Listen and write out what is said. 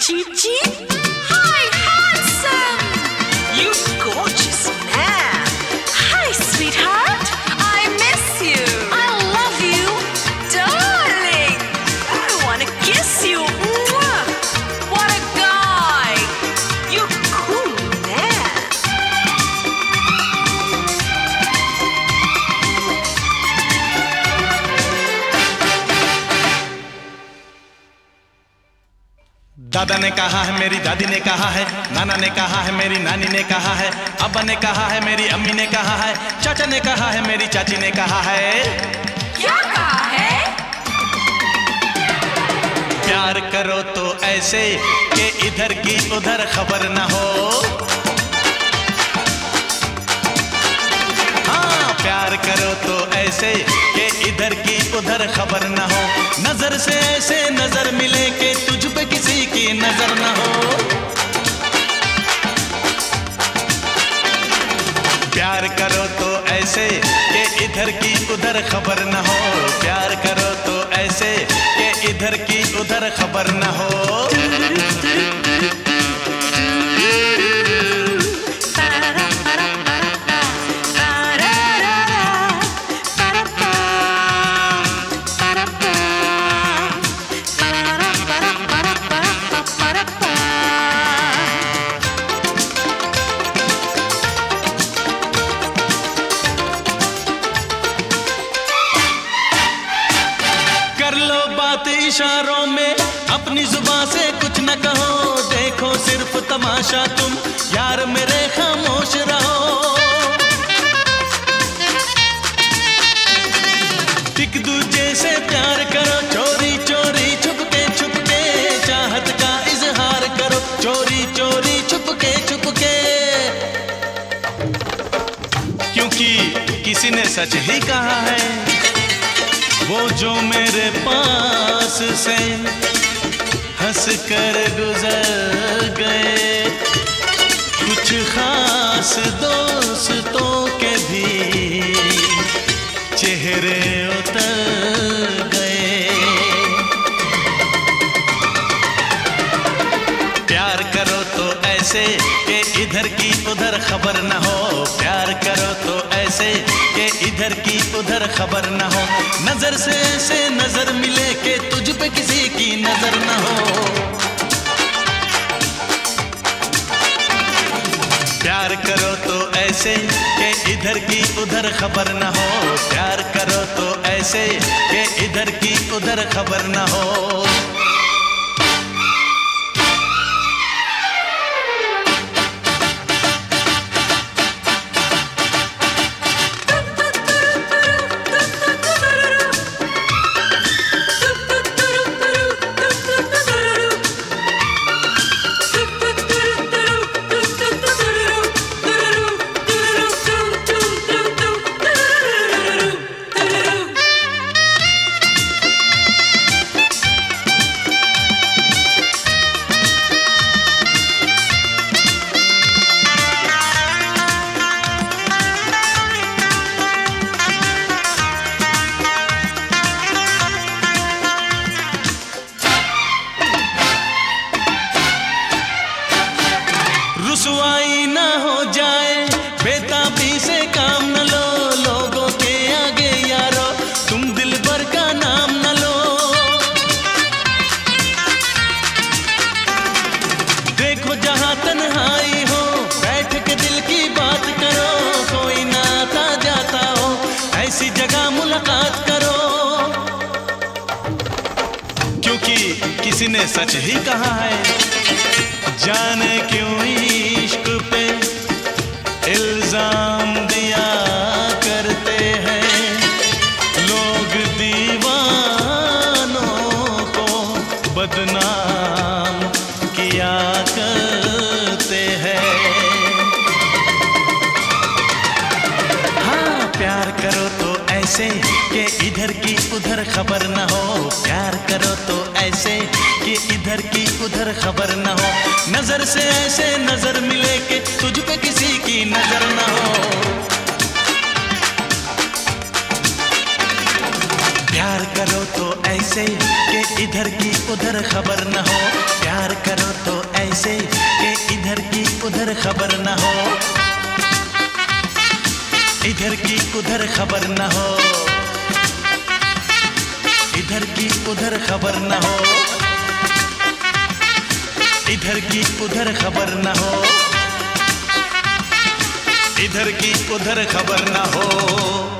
Cheep cheep. Hi, handsome. You gorgeous man. Hi, sweetheart. I miss you. I love you, darling. I wanna kiss you. Mwah. What a guy. You cool man. दादा ने कहा है, मेरी दादी ने कहा है, नाना ने कहा है, मेरी नानी ने कहा है, अब्बा ने कहा है, मेरी अम्मी ने कहा है, चाचा ने कहा है, मेरी चाची ने कहा है। क्या कहा है? प्यार करो तो ऐसे कि इधर की उधर खबर न हो। हाँ, प्यार करो तो ऐसे कि इधर की उधर खबर न हो। नजर से ऐसे नजर मिले कि तुझ पे किसी की नजर न हो। प्यार करो तो ऐसे कि इधर की उधर खबर न हो। प्यार करो तो ऐसे कि इधर की उधर खबर न हो। इशारों में अपनी जुबान से कुछ न कहो। देखो सिर्फ तमाशा तुम यार मेरे खामोश रहो। एक दूजे से प्यार करो, चोरी चोरी छुपके छुपके चाहत का इजहार करो। चोरी चोरी छुपके छुपके, क्योंकि किसी ने सच ही कहा है, वो जो मेरे पास से हंस कर गुजर गए, कुछ खास दोस्तों के भी चेहरे उतर गए। प्यार करो तो ऐसे कि इधर की उधर खबर न हो। प्यार करो तो ऐसे कि इधर की उधर खबर न हो। नजर से ऐसे नजर मिले कि तुझ पे किसी की नजर न हो। प्यार करो तो ऐसे कि इधर की उधर खबर न हो। प्यार करो तो ऐसे कि इधर की उधर खबर न हो। रुसवाई ना हो जाए, बेताबी से काम न लो। लोगों के आगे यारो तुम दिल भर का नाम न लो। देखो जहां तन्हाई हो, बैठ के दिल की बात करो। कोई ना आता जाता हो, ऐसी जगह मुलाकात करो। क्योंकि किसी ने सच ही कहा है, जाने क्यों इश्क पे इल्जाम दिया करते हैं लोग, दीवानों को बदनाम किया करते हैं। हाँ, प्यार करो तो ऐसे कि इधर की उधर खबर न हो। प्यार करो तो ऐसे कि इधर की उधर खबर न हो। नजर से ऐसे नजर मिले कि तुझ पे किसी की नजर न हो। प्यार करो तो ऐसे ऐसे कि इधर की उधर खबर न हो, प्यार करो तो ऐसे कि इधर की उधर खबर न हो, इधर की उधर खबर न हो, इधर की उधर खबर न हो, इधर की उधर खबर न हो, इधर की उधर खबर न हो।